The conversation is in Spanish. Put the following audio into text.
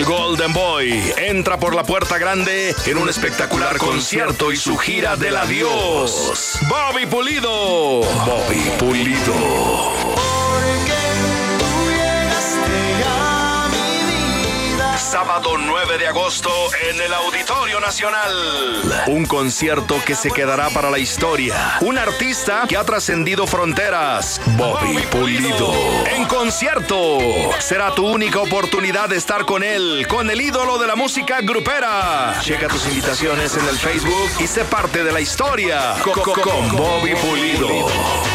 El Golden Boy entra por la puerta grande en un espectacular concierto y su gira del adiós. Bobby Pulido. Bobby Pulido. Sábado 9 de agosto en el Auditorio Nacional. Un concierto que se quedará para la historia. Un artista que ha trascendido fronteras. Bobby Pulido. En concierto. Será tu única oportunidad de estar con él, con el ídolo de la música grupera. Checa tus invitaciones en el Facebook y sé parte de la historia con Bobby Pulido.